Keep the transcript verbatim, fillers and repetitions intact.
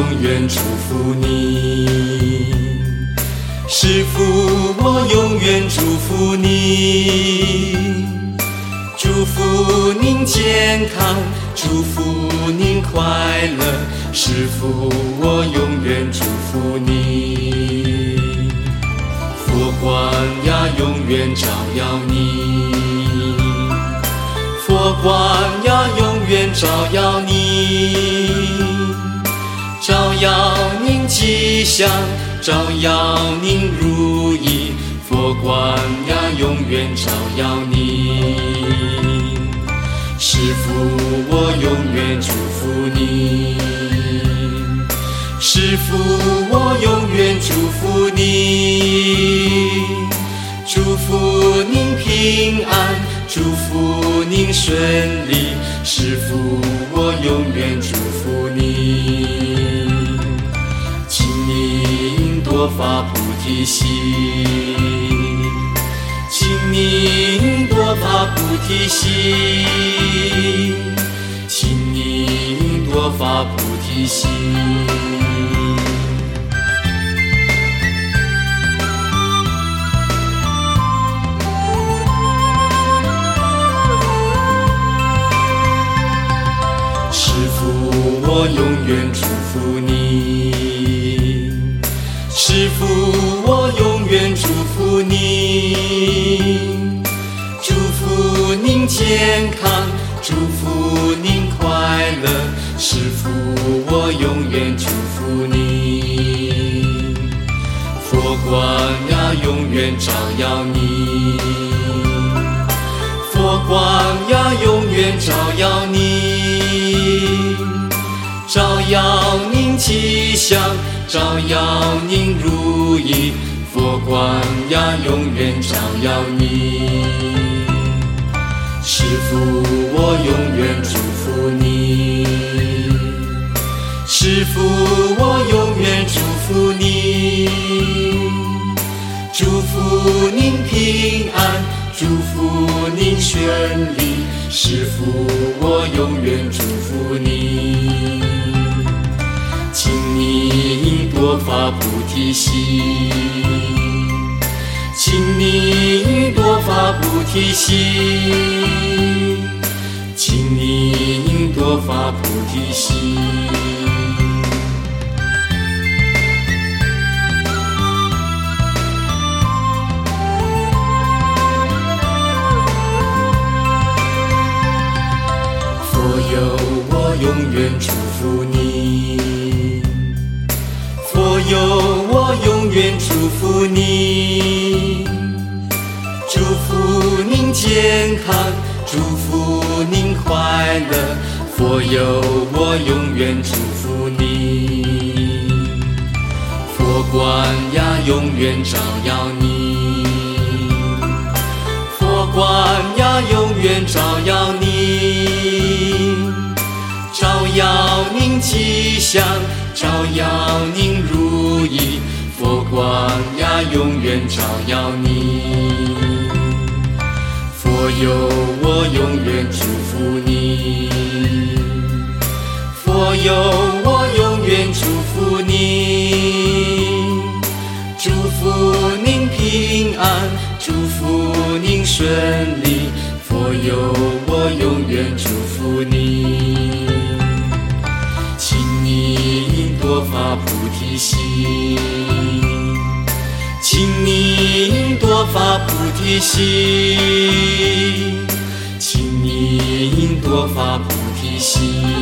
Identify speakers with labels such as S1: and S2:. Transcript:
S1: 永远祝福你。师父，我永远祝福你，祝福您健康，祝福您快乐。师父，我永远祝福你，佛光呀永远照耀你，佛光呀永远照耀你，照耀您吉祥，照耀您如意，佛光呀永远照耀你。师父，我永远祝福你，师父，我永远祝福你，祝福您平安，祝福您顺利。师父，我永远祝福你，请您多发菩提心，请您多发菩提心，请您多发菩提心。师父，我永远祝福你，师父，我永远祝福你，祝福您健康，祝福您快乐。师父，我永远祝福你，佛光呀永远照耀你，佛光呀永远照耀你，照耀您吉祥，照耀您如意，佛光呀永远照耀你。师父，我永远祝福你，师父，我永远祝福你，祝福您平安，祝福您顺利。师父，我永远祝福你，请你多发菩提心，请你多发菩提心，请你多发菩提心。佛友，我永远祝福你，佛友，我永远祝福你，祝福您健康，祝福您快乐。佛友，我永远祝福你，佛光呀永远照耀你，佛光呀永远照耀你，照耀您吉祥，照耀您如意，佛光呀永远照耀你。佛友，我永远祝福你，佛友，我永远祝福你，祝福您平安，祝福您顺利。佛友，我永远祝福你，请你多发菩提心，请你多发菩提心，请你多发菩提心。